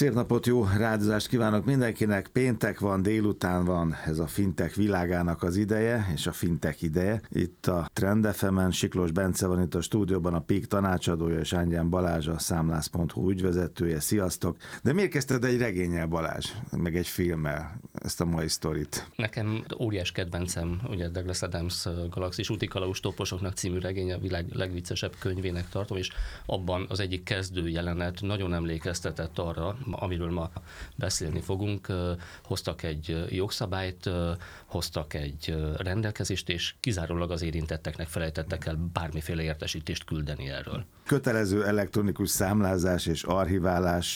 Szép napot, jó rádiózást kívánok mindenkinek. Péntek van, délután van, ez a fintech világának az ideje, és a fintech ideje. Itt a Trend FM-en Siklós Bence van itt a stúdióban, a PIK tanácsadója, és Ángyán Balázs, a Számlász.hu ügyvezetője. Sziasztok! De miért kezdted egy regénnyel, Balázs, meg egy filmmel ezt a mai sztorit? Nekem óriás kedvencem, ugye Douglas Adams Galaxis útikalauz toposoknak című regény, a világ legviccesebb könyvének tartom, és abban az egyik kezdő jelenet nagyon emlékeztetett arra, amiről ma beszélni fogunk. Hoztak egy jogszabályt, hoztak egy rendelkezést, és kizárólag az érintetteknek felejtettek el bármiféle értesítést küldeni erről. Kötelező elektronikus számlázás és archiválás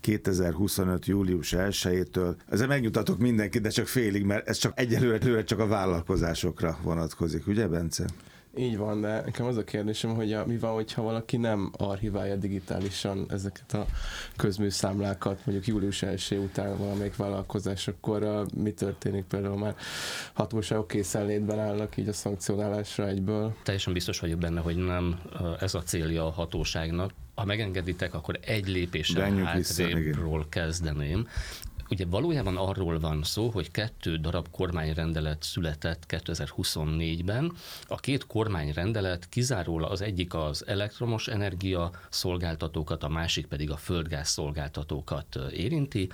2025. július 1-től. Ezzel megnyugtatok mindenkit, de csak félig, mert ez csak egyelőre csak a vállalkozásokra vonatkozik, ugye, Bence? Így van, de nekem az a kérdésem, hogy mi van, hogyha valaki nem archiválja digitálisan ezeket a közműszámlákat, mondjuk július 1 után valamelyik vállalkozás, akkor mi történik? Például már hatóságok készenlétben állnak így a szankcionálásra egyből? Teljesen biztos vagyok benne, hogy nem ez a célja a hatóságnak. Ha megengeditek, akkor egy lépéssel hátrébről kezdeném. Ugye valójában arról van szó, hogy 2 darab kormányrendelet született 2024-ben. A 2 kormányrendelet kizárólag az egyik az elektromos energia szolgáltatókat, a másik pedig a földgáz szolgáltatókat érinti,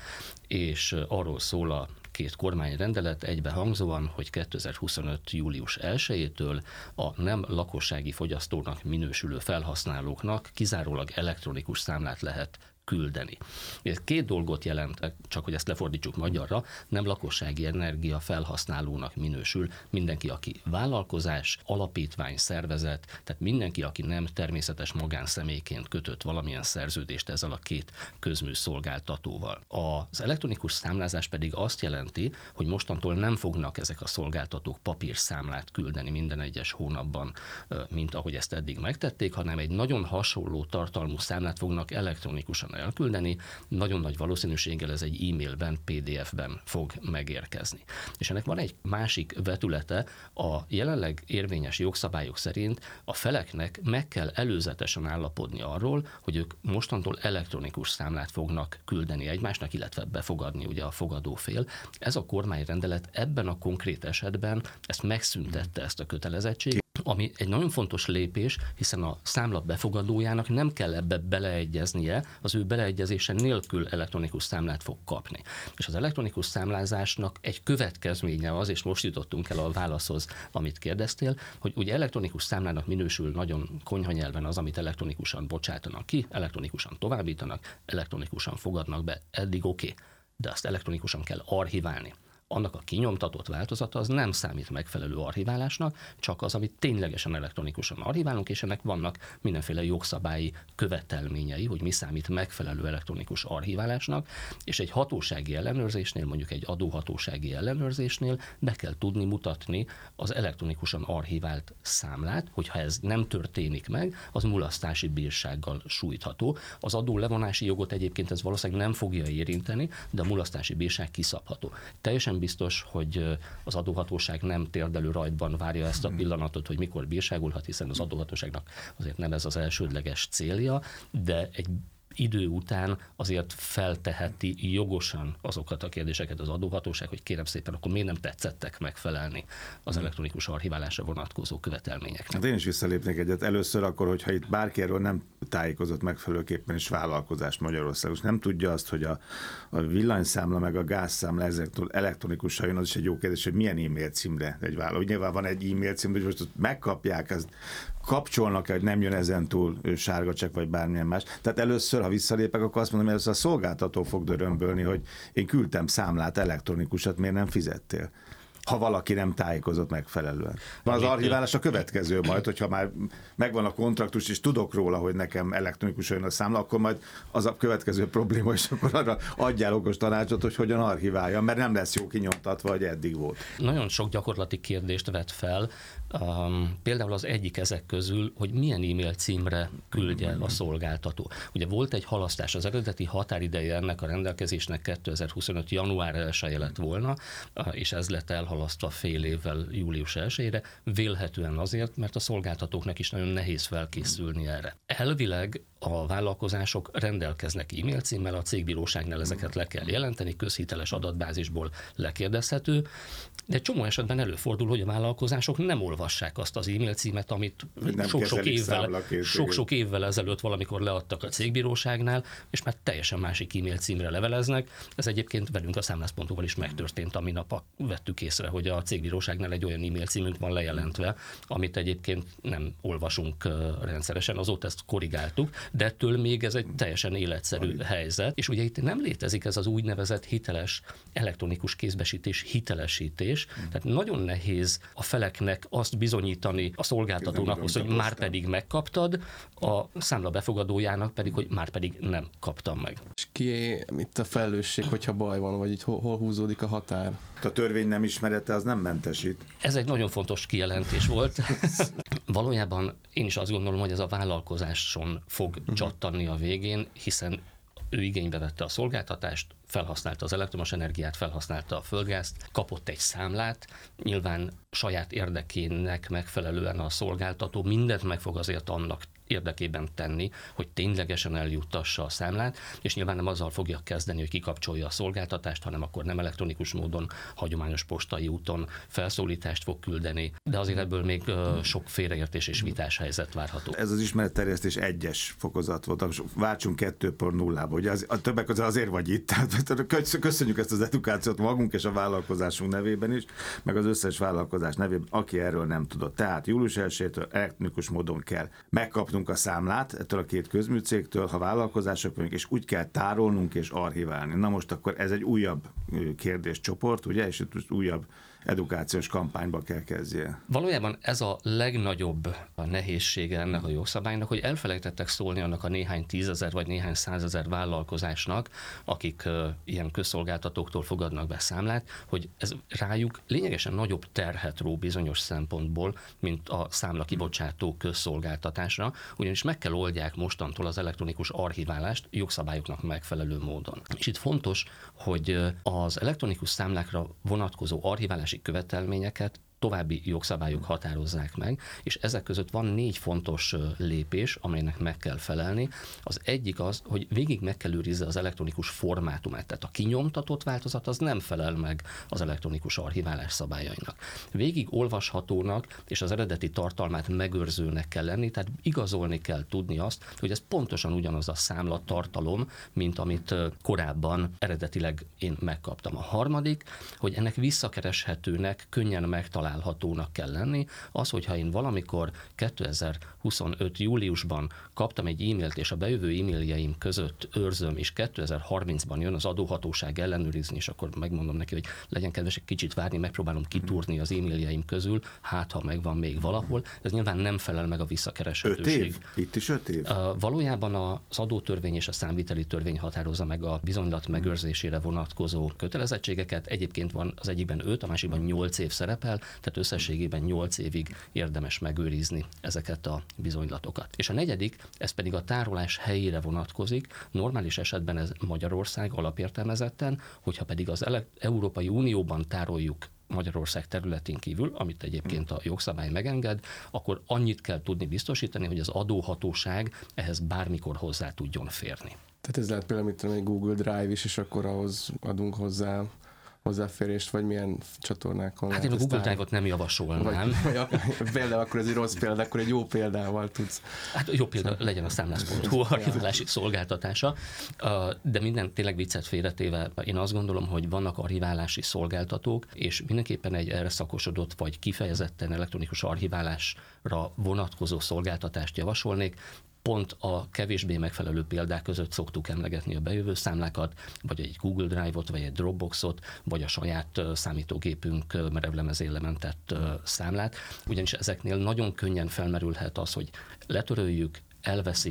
és arról szól a 2 kormányrendelet egybehangzóan, hogy 2025. július 1-től a nem lakossági fogyasztónak minősülő felhasználóknak kizárólag elektronikus számlát lehet küldeni. Ez 2 dolgot jelent, csak hogy ezt lefordítsuk magyarra, nem lakossági energia felhasználónak minősül mindenki, aki vállalkozás, alapítvány, szervezet, tehát mindenki, aki nem természetes magánszemélyként kötött valamilyen szerződést ezzel a 2 közműszolgáltatóval. Az elektronikus számlázás pedig azt jelenti, hogy mostantól nem fognak ezek a szolgáltatók papírszámlát küldeni minden egyes hónapban, mint ahogy ezt eddig megtették, hanem egy nagyon hasonló tartalmú számlát fognak elektronikusan elküldeni, nagyon nagy valószínűséggel ez egy e-mailben, PDF-ben fog megérkezni. És ennek van egy másik vetülete, a jelenleg érvényes jogszabályok szerint a feleknek meg kell előzetesen állapodni arról, hogy ők mostantól elektronikus számlát fognak küldeni egymásnak, illetve befogadni ugye a fogadó fél. Ez a kormányrendelet ebben a konkrét esetben ezt megszüntette, ezt a kötelezettséget, ami egy nagyon fontos lépés, hiszen a számla befogadójának nem kell ebbe beleegyeznie, az ő beleegyezése nélkül elektronikus számlát fog kapni. És az elektronikus számlázásnak egy következménye az, és most jutottunk el a válaszhoz, amit kérdeztél, hogy ugye elektronikus számlának minősül nagyon konyha nyelven az, amit elektronikusan bocsátanak ki, elektronikusan továbbítanak, elektronikusan fogadnak be, eddig oké, de azt elektronikusan kell archiválni. Annak a kinyomtatott változata az nem számít megfelelő archiválásnak, csak az, amit ténylegesen elektronikusan archiválunk, és ennek vannak mindenféle jogszabályi követelményei, hogy mi számít megfelelő elektronikus archiválásnak, és egy hatósági ellenőrzésnél, mondjuk egy adóhatósági ellenőrzésnél be kell tudni mutatni az elektronikusan archivált számlát, hogyha ez nem történik meg, az mulasztási bírsággal sújtható. Az adó levonási jogot egyébként ez valószínűleg nem fogja érinteni, de a mulasztási bírság kiszabható. Teljesen biztos, hogy az adóhatóság nem térdelő rajtban várja ezt a pillanatot, hogy mikor bírságolhat, hiszen az adóhatóságnak azért nem ez az elsődleges célja, de egy idő után azért felteheti jogosan azokat a kérdéseket az adóhatóság, hogy kérem szépen, akkor miért nem tetszettek megfelelni az elektronikus archiválásra vonatkozó követelményeknek. Hát én is visszalépnék egyet. Először akkor, hogyha itt bárki erről nem tájékozott megfelelőképpen is vállalkozás Magyarországon, és nem tudja azt, hogy a villanyszámla meg a gázszámla ezektől elektronikusan jön, az is egy jó kérdés, hogy milyen e-mail címre egy vállalkozás. Nyilván van egy e-mail cím, hogy most megkapják, ezt kapcsolnak-e, hogy nem jön ezen túl sárga csekk vagy bármilyen más. Tehát először, ha visszalépek, akkor azt mondom, hogy először a szolgáltató fog dörömbölni, hogy én küldtem számlát elektronikusat, miért nem fizettél? Ha valaki nem tájékozott megfelelően. Van az archiválás a következő majd, hogyha már megvan a kontraktus, és tudok róla, hogy nekem elektronikusan jön a számla, akkor majd az a következő probléma, és akkor arra adjál okos tanácsot, hogy hogyan archiválja, mert nem lesz jó kinyomtatva, hogy eddig volt. Nagyon sok gyakorlati kérdést vet fel, például az egyik ezek közül, hogy milyen e-mail címre küldje a szolgáltató. Ugye volt egy halasztás, az eredeti határideje ennek a rendelkezésnek 2025. január 1-je lett volna, és ez lett elhalasztva elhalasztva fél évvel július 1-ére, vélhetően azért, mert a szolgáltatóknak is nagyon nehéz felkészülni erre. Elvileg a vállalkozások rendelkeznek e-mail címmel, a cégbíróságnál ezeket le kell jelenteni, közhiteles adatbázisból lekérdezhető, de csomó esetben előfordul, hogy a vállalkozások nem olvassák azt az e-mail címet, amit sok-sok évvel ezelőtt valamikor leadtak a cégbíróságnál, és már teljesen másik e-mail címre leveleznek. Ez egyébként velünk a Számlász.hu-val is megtörtént, ami nap vettük észre, hogy a cégbíróságnál egy olyan e-mail címünk van lejelentve, amit egyébként nem olvasunk rendszeresen, azóta ezt korrigáltuk, de ettől még ez egy teljesen életszerű helyzet, és ugye itt nem létezik ez az úgynevezett hiteles elektronikus kézbesítés, hitelesítés, tehát nagyon nehéz a feleknek azt bizonyítani a szolgáltatónak, hogy már pedig megkaptad, a számla befogadójának pedig, hogy már pedig nem kaptam meg. És kié itt a felelősség, hogyha baj van, vagy itt hol húzódik a határ? A törvény nem ismerete, az nem mentesít. Ez egy nagyon fontos kijelentés volt. Valójában én is azt gondolom, hogy ez a vállalkozáson fog csattanni a végén, hiszen ő igénybe vette a szolgáltatást, felhasználta az elektromos energiát, felhasználta a földgázt, kapott egy számlát, nyilván saját érdekének megfelelően a szolgáltató mindent meg fog azért annak érdekében tenni, hogy ténylegesen eljuttassa a számlát, és nyilván nem azzal fogja kezdeni, hogy kikapcsolja a szolgáltatást, hanem akkor nem elektronikus módon, hagyományos postai úton felszólítást fog küldeni, de azért ebből még sok félreértés és vitás helyzet várható. Ez az ismeretterjesztés 1-es fokozat volt, váltsunk 2.0-ba, ugye a többek között azért vagy itt, tehát köszönjük ezt az edukációt magunk és a vállalkozásunk nevében is, meg az összes vállalkozás nevében, aki erről nem tudott. Tehát július 1-től elektronikus módon kell megkapnunk a számlát ettől a két közműcégtől, ha vállalkozások vagyunk, és úgy kell tárolnunk és archiválni. Na most akkor ez egy újabb kérdéscsoport, ugye, és itt újabb edukációs kampányba kell kezdje. Valójában ez a legnagyobb nehézsége ennek a jogszabálynak, hogy elfelejtettek szólni annak a néhány 10 000 vagy néhány 100 000 vállalkozásnak, akik ilyen közszolgáltatóktól fogadnak be számlát, hogy ez rájuk lényegesen nagyobb terhet ró bizonyos szempontból, mint a számla kibocsátó közszolgáltatásra, ugyanis meg kell oldják mostantól az elektronikus archiválást jogszabályoknak megfelelő módon. És itt fontos, hogy az elektronikus számlákra vonatkozó archiválási követelményeket további jogszabályok határozzák meg, és ezek között van 4 fontos lépés, amelynek meg kell felelni. Az egyik az, hogy végig meg kell őrizze az elektronikus formátumát, tehát a kinyomtatott változat az nem felel meg az elektronikus archiválás szabályainak. Végig olvashatónak és az eredeti tartalmát megőrzőnek kell lenni, tehát igazolni kell tudni azt, hogy ez pontosan ugyanaz a számla tartalom, mint amit korábban eredetileg én megkaptam. A harmadik, hogy ennek visszakereshetőnek, könnyen megtalálhatónak kell lenni. Az, hogyha én valamikor 2025. júliusban kaptam egy e-mailt, és a bejövő e-mailjeim között őrzöm, és 2030-ban jön az adóhatóság ellenőrizni, és akkor megmondom neki, hogy legyen kedves egy kicsit várni, megpróbálom kitúrni az e-mailjeim közül, hát ha megvan még valahol. Ez nyilván nem felel meg a visszakereshetőség. 5 év? Itt is 5 év? Valójában az adótörvény és a számviteli törvény határozza meg a bizonylat megőrzésére vonatkozó kötelezettségeket. Egyébként van az egyikben 5, a másikban 8 év szerepel, tehát összességében 8 évig érdemes megőrizni ezeket a bizonylatokat. És a negyedik, ez pedig a tárolás helyére vonatkozik. Normális esetben ez Magyarország alapértelmezetten, hogyha pedig az Európai Unióban tároljuk Magyarország területén kívül, amit egyébként a jogszabály megenged, akkor annyit kell tudni biztosítani, hogy az adóhatóság ehhez bármikor hozzá tudjon férni. Tehát ez lehet például, mint egy Google Drive is, és akkor ahhoz adunk hozzáférést, vagy milyen csatornákon? Hát én a Google Drive-ot nem javasolnám. Például akkor ez egy rossz példa, akkor egy jó példával tudsz. Hát jó példa legyen a Számlász.hu archiválási szolgáltatása, de minden tényleg viccet félretéve, én azt gondolom, hogy vannak archiválási szolgáltatók, és mindenképpen egy erre szakosodott, vagy kifejezetten elektronikus archiválásra vonatkozó szolgáltatást javasolnék. Pont a kevésbé megfelelő példák között szoktuk emlegetni a bejövő számlákat, vagy egy Google Drive-ot, vagy egy Dropboxot, vagy a saját számítógépünk merevlemezén lementett számlát, ugyanis ezeknél nagyon könnyen felmerülhet az, hogy letöröljük, elveszik,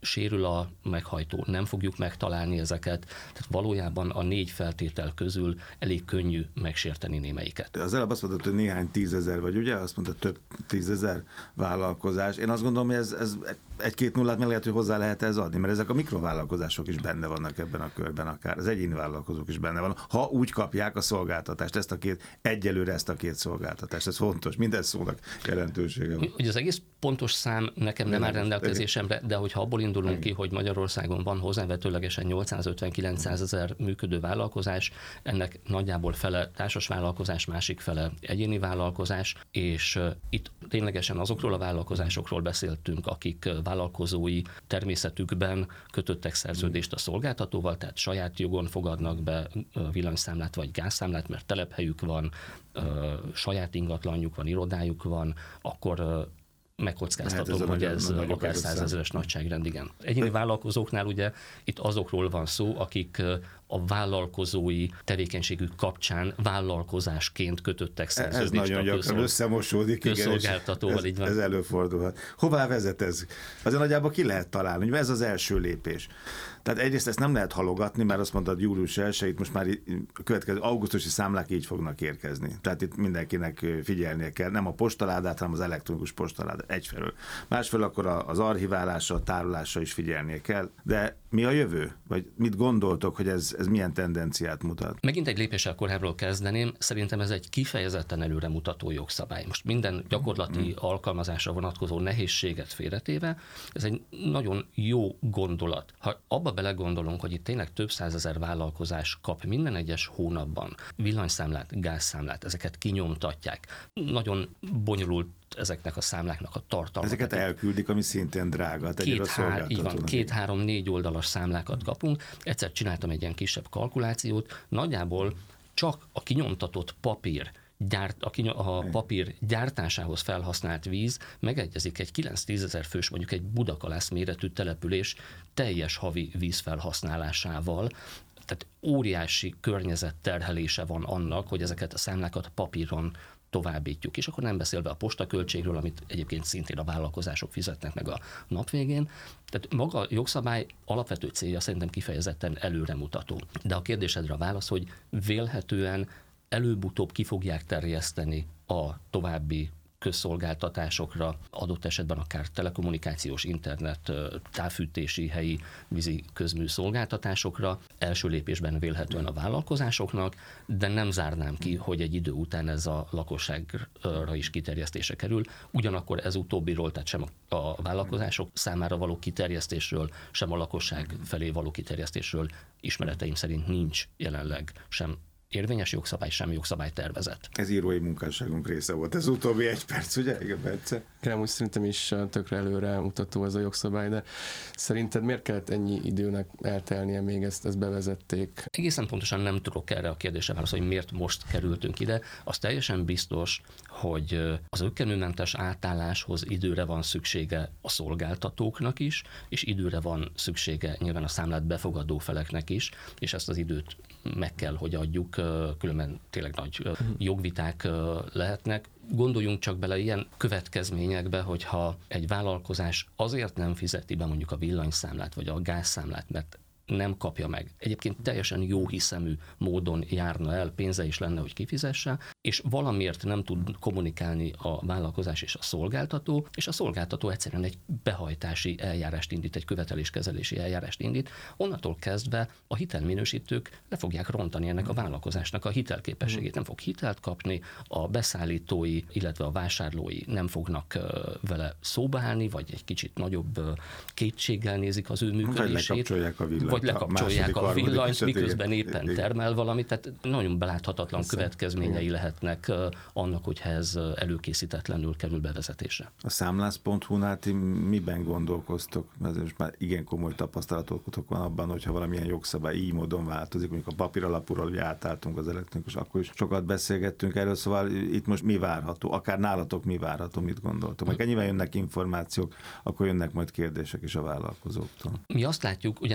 sérül a meghajtó, nem fogjuk megtalálni ezeket, tehát valójában a 4 feltétel közül elég könnyű megsérteni némelyiket. Az előbb azt mondtad, hogy néhány 10 000 vagy, ugye? Azt mondtad, több 10 000 vállalkozás. Én azt gondolom, hogy ez 1-2 nullát meg lehet, hogy hozzá lehet ez adni, mert ezek a mikrovállalkozások is benne vannak ebben a körben, akár az egyéni vállalkozók is benne vannak, ha úgy kapják a szolgáltatást, egyelőre ezt a két szolgáltatást. Ez fontos, minden szónak jelentősége van. Ugye az egész pontos szám nekem nem áll rendelkezésemre, de hogyha abból indulunk ki, hogy Magyarországon van hozzávetőlegesen 850-900 ezer működő vállalkozás, ennek nagyjából fele társasvállalkozás, másik fele egyéni vállalkozás, és itt ténylegesen azokról a vállalkozásokról beszéltünk, akik vállalkozói természetükben kötöttek szerződést a szolgáltatóval, tehát saját jogon fogadnak be villanyszámlát vagy gázszámlát, mert telephelyük van, saját ingatlanjuk van, irodájuk van, akkor megkockáztatom, hogy ez akár 100 000-es nagyságrend, igen. Egyéni vállalkozóknál ugye itt azokról van szó, akik a vállalkozói tevékenységük kapcsán vállalkozásként kötöttek szerződést. Ez nagyon gyakran összemosódik. Közszolgáltatóval, így van. Ez előfordulhat. Hová vezet ez? Azért nagyjából ki lehet találni, hogy ez az első lépés. Tehát egyrészt ezt nem lehet halogatni, mert azt mondtad július 1-ig, most már a következő augusztusi számlák így fognak érkezni. Tehát itt mindenkinek figyelnie kell, nem a postaládát, hanem az elektronikus postaládát egyfelől. Másfelől akkor az archiválásra, a tárolásra is figyelnie kell. De mi a jövő? Vagy mit gondoltok, hogy ez milyen tendenciát mutat? Megint egy lépéssel korábbról kezdeném. Szerintem ez egy kifejezetten előremutató jogszabály. Most minden gyakorlati alkalmazásra vonatkozó nehézséget félretéve, ez egy nagyon jó gondolat. Ha abba belegondolunk, hogy itt tényleg több 100 000 vállalkozás kap minden egyes hónapban villanyszámlát, gázszámlát, ezeket kinyomtatják. Nagyon bonyolult ezeknek a számláknak a tartalma. Ezeket elküldik, ami szintén drága. Így van, 2-3-4 oldalas számlákat kapunk. Egyszer csináltam egy ilyen kisebb kalkulációt, nagyjából csak a kinyomtatott papír, a papír gyártásához felhasznált víz megegyezik egy 9-10 ezer fős, mondjuk egy Budakalász méretű település teljes havi vízfelhasználásával. Tehát óriási környezetterhelése van annak, hogy ezeket a számlákat papíron továbbítjuk. És akkor nem beszélve a postaköltségről, amit egyébként szintén a vállalkozások fizetnek meg a nap végén. Tehát maga a jogszabály alapvető célja szerintem kifejezetten előremutató. De a kérdésedre a válasz, hogy vélhetően előbb-utóbb ki fogják terjeszteni a további közszolgáltatásokra, adott esetben akár telekommunikációs, internet, távfűtési, helyi vízi közmű szolgáltatásokra, első lépésben vélhetően a vállalkozásoknak, de nem zárnám ki, hogy egy idő után ez a lakosságra is kiterjesztése kerül. Ugyanakkor ez utóbbiról, tehát sem a vállalkozások számára való kiterjesztésről, sem a lakosság felé való kiterjesztésről ismereteim szerint nincs jelenleg sem érvényes jogszabály, sem jogszabálytervezet. Ez írói munkásságunk része volt. Ez utóbbi 1 perc, ugye? Igen, perce. Úgy szerintem is tökre előre mutató ez a jogszabály, de szerinted miért kellett ennyi időnek eltelnie, még ezt bevezették? Egészen pontosan nem tudok erre a kérdésre válaszolni, hogy miért most kerültünk ide. Az teljesen biztos, hogy az zökkenőmentes átálláshoz időre van szüksége a szolgáltatóknak is, és időre van szüksége nyilván a számlát befogadó feleknek is, és ezt az időt meg kell, hogy adjuk, különben tényleg nagy jogviták lehetnek. Gondoljunk csak bele ilyen következményekbe, hogyha egy vállalkozás azért nem fizeti be mondjuk a villanyszámlát vagy a gázszámlát, mert nem kapja meg. Egyébként teljesen jó hiszemű módon járna el, pénze is lenne, hogy kifizesse, és valamiért nem tud kommunikálni a vállalkozás és a szolgáltató egyszerűen egy behajtási eljárást indít, egy követeléskezelési eljárást indít. Onnantól kezdve a hitelminősítők le fogják rontani ennek a vállalkozásnak a hitelképességét. Nem fog hitelt kapni, a beszállítói, illetve a vásárlói nem fognak vele szóba állni, vagy egy kicsit nagyobb kétséggel nézik az ő működését. Vagy lekapcsolják a villanyt, miközben éppen termel valamit, tehát nagyon beláthatatlan következményei lehetnek annak, hogyha ez előkészítetlenül kerül bevezetésre. A számlász.hu-nál ti miben gondolkoztok? Mert most már igen komoly tapasztalatotok van abban, hogyha valamilyen jogszabály így módon változik, mondjuk a papíralapúról, hogy átálltunk az elektronikus, akkor is sokat beszélgettünk erről, szóval itt most mi várható? Akár nálatok mi várható, mit gondoltok? Meg ennyivel jönnek információk, akkor jönnek majd kérdések is a vállalkozóktól. Mi azt látjuk, ugye nálunk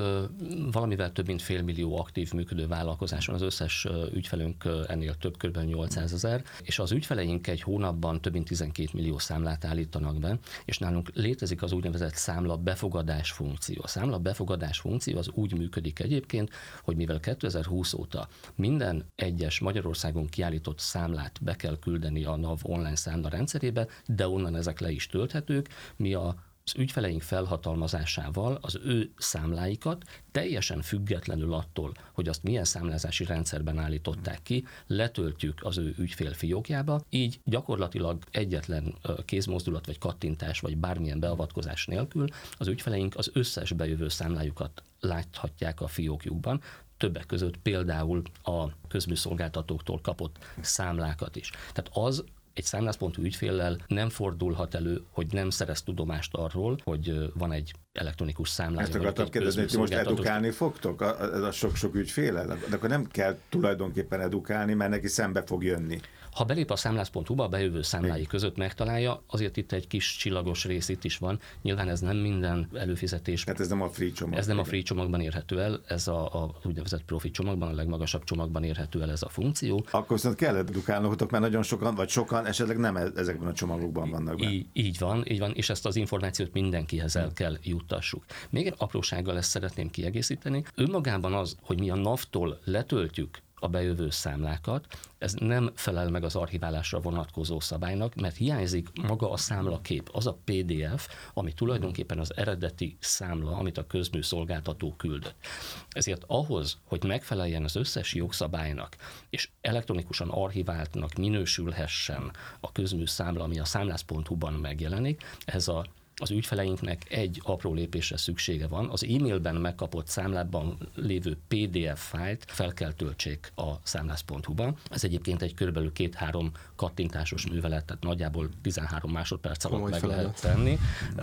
valamivel több mint 500 000 aktív működő vállalkozás van, az összes ügyfelünk ennél több, kb. 800 000, és az ügyfeleink egy hónapban több mint 12 millió számlát állítanak be, és nálunk létezik az úgynevezett számla befogadás funkció. A számla befogadás funkció az úgy működik egyébként, hogy mivel 2020 óta minden egyes Magyarországon kiállított számlát be kell küldeni a NAV online számla rendszerébe, de onnan ezek le is tölthetők, mi az ügyfeleink felhatalmazásával az ő számláikat teljesen függetlenül attól, hogy azt milyen számlázási rendszerben állították ki, letöltjük az ő ügyfél fiókjába, így gyakorlatilag egyetlen kézmozdulat vagy kattintás vagy bármilyen beavatkozás nélkül az ügyfeleink az összes bejövő számlájukat láthatják a fiókjukban, többek között például a közműszolgáltatóktól kapott számlákat is. Tehát az egy számlász.hu ügyféllel nem fordulhat elő, hogy nem szerez tudomást arról, hogy van egy elektronikus számlája. Ezt akartam kérdezni, hogy ti most edukálni fogtok a sok-sok ügyféllel? De akkor nem kell tulajdonképpen edukálni, mert neki szembe fog jönni. Ha belép a számlász.hu-ba, a bejövő számlái között megtalálja, azért itt egy kis csillagos rész itt is van. Nyilván ez nem minden előfizetés. Hát ez nem a free csomag. Ez nem a free csomagban érhető el, ez a úgynevezett profi csomagban, a legmagasabb csomagban érhető el ez a funkció. Akkor viszont kell edukálnotok, mert nagyon sokan, vagy sokan esetleg nem ezekben a csomagokban vannak benne. Így van, és ezt az információt mindenkihez el kell juttassuk. Még egy aprósággal ezt szeretném kiegészíteni. Önmagában az, hogy mi a NAV-tól letöltjük a bejövő számlákat, ez nem felel meg az archiválásra vonatkozó szabálynak, mert hiányzik maga a számlakép, az a PDF, ami tulajdonképpen az eredeti számla, amit a közműszolgáltató küldött. Ezért ahhoz, hogy megfeleljen az összes jogszabálynak, és elektronikusan archiváltnak minősülhessen a közműszámla, ami a számlász.hu-ban megjelenik, ez az ügyfeleinknek egy apró lépésre szüksége van. Az e-mailben megkapott számlában lévő PDF fájlt fel kell töltsék a számlász.hu-ba. Ez egyébként egy körülbelül 2-3 kattintásos művelet, tehát nagyjából 13 másodperc alatt meg lehet tenni.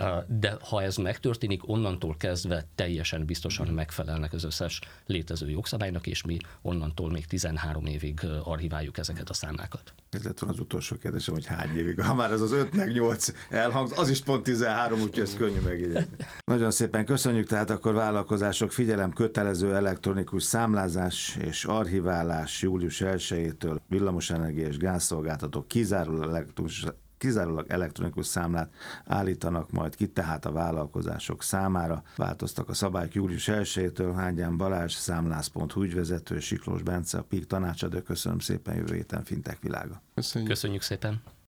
De ha ez megtörténik, onnantól kezdve teljesen biztosan megfelelnek az összes létező jogszabálynak, és mi onnantól még 13 évig archiváljuk ezeket a számlákat. Ez lett volna az utolsó kérdésem, hogy hány évig. Ha már ez az 5-8 elhangz, az is pont 13, úgyhogy ez könnyű megjegyezni. Nagyon szépen köszönjük, tehát akkor vállalkozások, figyelem, kötelező elektronikus számlázás és archiválás július 1-től villamosenergia és gázszolgáltatók kizárólag elektronikus számlát állítanak majd ki, tehát a vállalkozások számára. Változtak a szabályok július 1-től. Hángyán Balázs, számlász.hu ügyvezető, Siklós Bence, a PIK tanácsadó. Köszönöm szépen, jövő héten Fintech Világa. Köszönjük szépen.